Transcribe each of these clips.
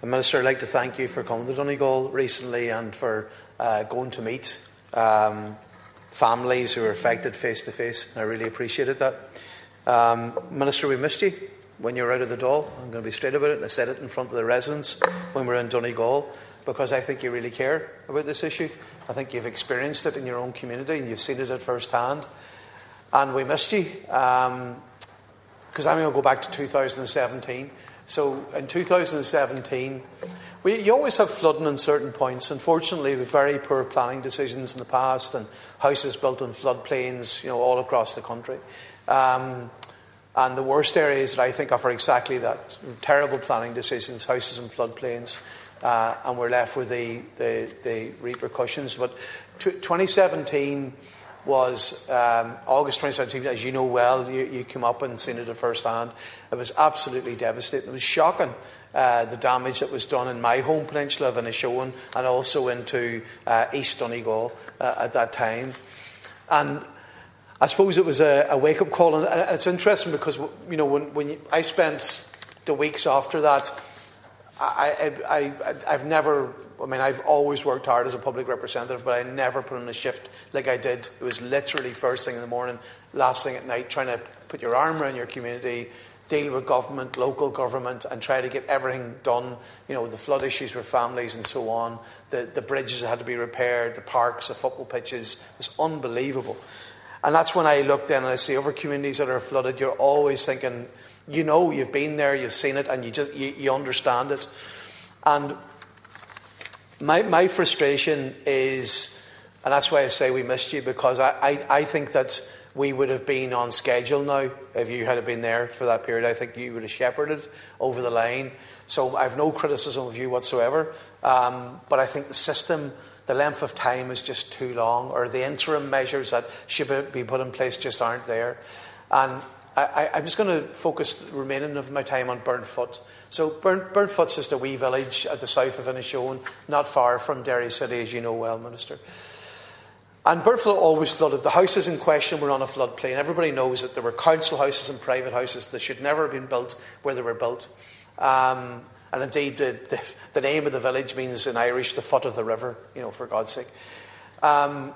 Minister, I'd like to thank you for coming to Donegal recently and for going to meet families who are affected face to face. I really appreciated that. Minister, we missed you when you were out of the Dáil. I'm going to be straight about it, and I said it in front of the residents when we were in Donegal, because I think you really care about this issue. I think you've experienced it in your own community and you've seen it at first hand. And we missed you, because I'm going to go back to 2017. So in 2017, you always have flooding in certain points. Unfortunately, with very poor planning decisions in the past and houses built on floodplains, all across the country. And the worst areas that I think of are exactly that. Terrible planning decisions, houses and floodplains. And we're left with the repercussions. But 2017 was August 2017, as you know well, you came up and seen it at first hand. It was absolutely devastating. It was shocking, the damage that was done in my home peninsula of Inishowen and also into East Donegal at that time. And I suppose it was a wake-up call. And it's interesting because, when I spent the weeks after that, I've always worked hard as a public representative, but I never put in a shift like I did. It was literally first thing in the morning, last thing at night, trying to put your arm around your community, deal with government, local government, and try to get everything done. The flood issues with families and so on, the bridges that had to be repaired, the parks, the football pitches. It was unbelievable. And that's when I looked in and I see other communities that are flooded. You're always thinking, you've been there, you've seen it, and you understand it. And my frustration is, and that's why I say we missed you, because I think that we would have been on schedule now if you had been there for that period. I think you would have shepherded over the line. So I have no criticism of you whatsoever. But I think the system, the length of time is just too long, or the interim measures that should be put in place just aren't there. And I'm just going to focus the remaining of my time on Burntfoot. So Burntfoot's just a wee village at the south of Inishowen, not far from Derry City, as you know well, Minister. And Burntfoot always flooded. The houses in question were on a floodplain. Everybody knows that there were council houses and private houses that should never have been built where they were built. And indeed, the name of the village means in Irish, the foot of the river, for God's sake. And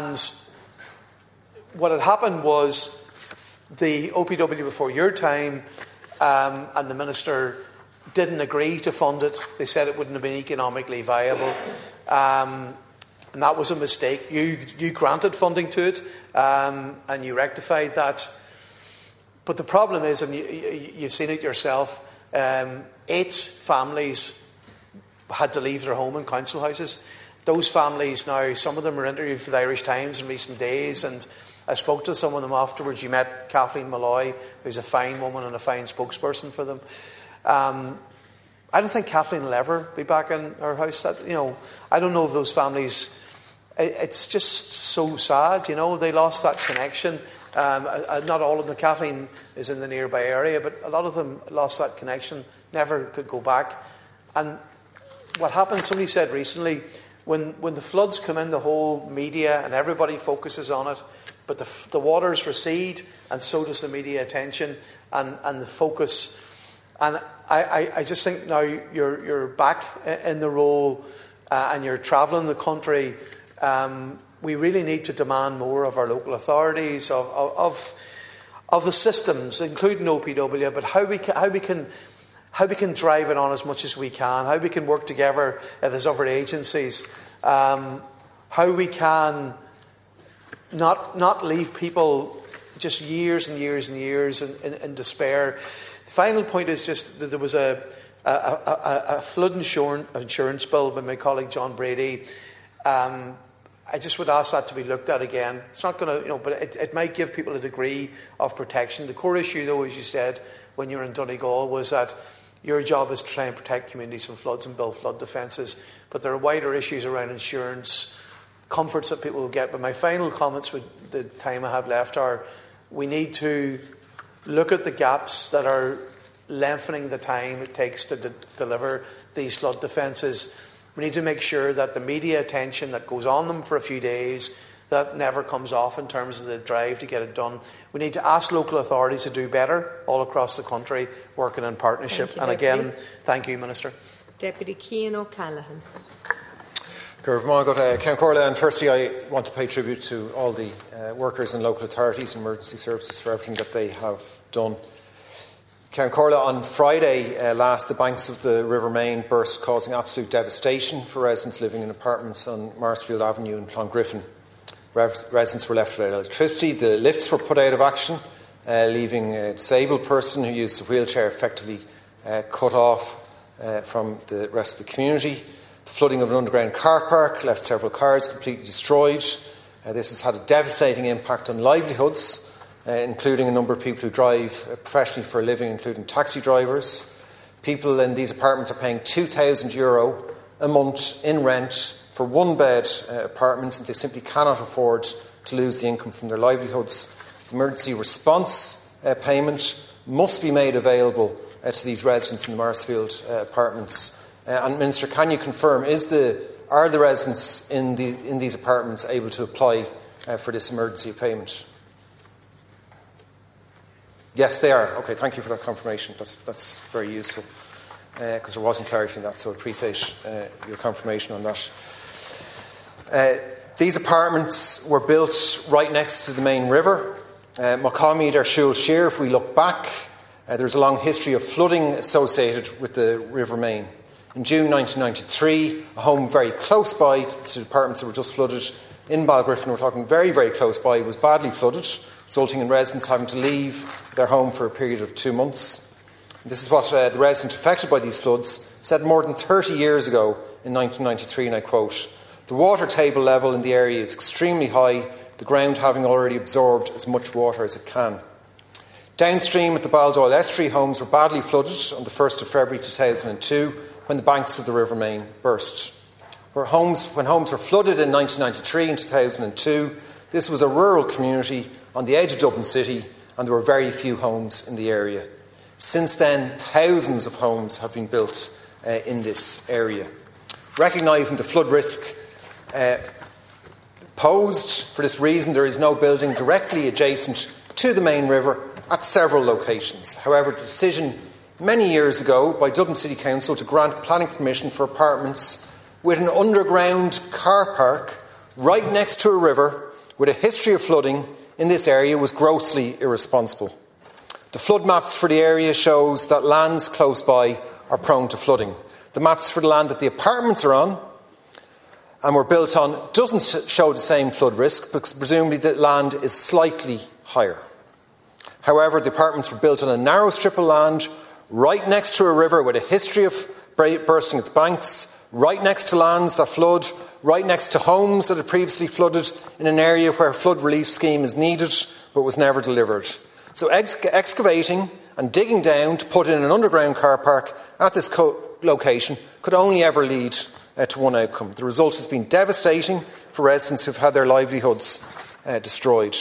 what had happened was, the OPW before your time and the Minister didn't agree to fund it. They said it wouldn't have been economically viable. And that was a mistake. You granted funding to it and you rectified that. But the problem is, and you've seen it yourself, 8 families had to leave their home in council houses. Those families now, some of them were interviewed for the Irish Times in recent days, and I spoke to some of them afterwards. You met Kathleen Malloy, who's a fine woman and a fine spokesperson for them. I don't think Kathleen will ever be back in her house. I don't know if those families... It's just so sad, They lost that connection. Not all of them. Kathleen is in the nearby area, but a lot of them lost that connection, never could go back. And what happened, somebody said recently, when the floods come in, the whole media and everybody focuses on it, but the waters recede, and so does the media attention and the focus. And I just think now you're back in the role and you're travelling the country. We really need to demand more of our local authorities, of the systems, including OPW, but how we can drive it on as much as we can, how we can work together if there's other agencies, how we can not leave people just years and years and years in despair. The final point is just that there was a flood insurance bill by my colleague John Brady. I just would ask that to be looked at again. It's not going to, but it might give people a degree of protection. The core issue, though, as you said when you were in Donegal, was that your job is to try and protect communities from floods and build flood defences. But there are wider issues around insurance, comforts that people will get. But my final comments with the time I have left are, we need to look at the gaps that are lengthening the time it takes to deliver these flood defences. We need to make sure that the media attention that goes on them for a few days, that never comes off in terms of the drive to get it done. We need to ask local authorities to do better all across the country, working in partnership. And again, thank you, Minister. Deputy Cian O'Callaghan. Count Corla, and firstly I want to pay tribute to all the workers in local authorities and emergency services for everything that they have done. Count Corla, on Friday last, the banks of the River Main burst, causing absolute devastation for residents living in apartments on Marsfield Avenue in Clongriffin. Residents were left without electricity, the lifts were put out of action, leaving a disabled person who used a wheelchair effectively cut off from the rest of the community. The flooding of an underground car park left several cars completely destroyed. This has had a devastating impact on livelihoods, including a number of people who drive professionally for a living, including taxi drivers. People in these apartments are paying €2,000 a month in rent for one-bed apartments, and they simply cannot afford to lose the income from their livelihoods. The emergency response payment must be made available to these residents in the Marsfield apartments. And Minister, can you confirm, are the residents in these apartments able to apply for this emergency payment? Yes, they are. Okay, thank you for that confirmation. That's very useful, because there wasn't clarity in that, so I appreciate your confirmation on that. These apartments were built right next to the main river, Mokamid or Shul Shir. If we look back, there's a long history of flooding associated with the River Main. In June 1993, a home very close by to the apartments that were just flooded in Balgriffin, we're talking very, very close by, was badly flooded, resulting in residents having to leave their home for a period of 2 months. This is what the resident affected by these floods said more than 30 years ago in 1993, and I quote, "The water table level in the area is extremely high, the ground having already absorbed as much water as it can." Downstream at the Baldoyle Estuary, homes were badly flooded on the 1st of February 2002 when the banks of the River Main burst. When homes were flooded in 1993 and 2002, this was a rural community on the edge of Dublin City, and there were very few homes in the area. Since then, thousands of homes have been built in this area. Recognising the flood risk posed, for this reason, there is no building directly adjacent to the main river at several locations. However, the decision many years ago by Dublin City Council to grant planning permission for apartments with an underground car park right next to a river with a history of flooding in this area was grossly irresponsible. The flood maps for the area shows that lands close by are prone to flooding. The maps for the land that the apartments are on and were built on doesn't show the same flood risk, because presumably the land is slightly higher. However, the apartments were built on a narrow strip of land right next to a river with a history of bursting its banks, right next to lands that flood, right next to homes that had previously flooded in an area where a flood relief scheme is needed but was never delivered. So excavating and digging down to put in an underground car park at this location could only ever lead to one outcome. The result has been devastating for residents who have had their livelihoods destroyed.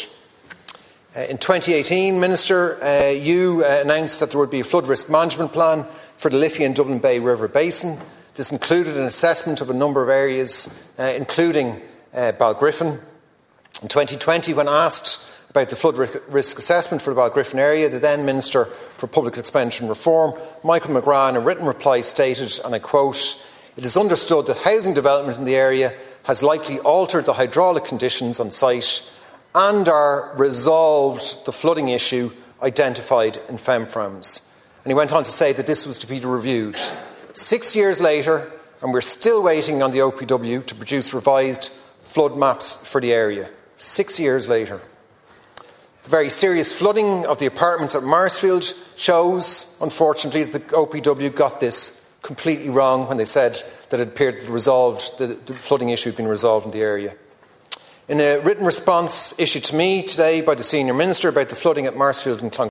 In 2018, Minister, you announced that there would be a flood risk management plan for the Liffey and Dublin Bay River Basin. This included an assessment of a number of areas, including Balgriffin. In 2020, when asked about the flood risk assessment for the Balgriffin area, the then Minister for Public Expenditure and Reform, Michael McGrath, in a written reply stated, and I quote, "It is understood that housing development in the area has likely altered the hydraulic conditions on site and are resolved the flooding issue identified in FEMFRAMS." And he went on to say that this was to be reviewed. 6 years later, and we're still waiting on the OPW to produce revised flood maps for the area. 6 years later. The very serious flooding of the apartments at Marsfield shows, unfortunately, that the OPW got this completely wrong when they said that it appeared that the flooding issue had been resolved in the area. In a written response issued to me today by the Senior Minister about the flooding at Marsfield and Clongriffin,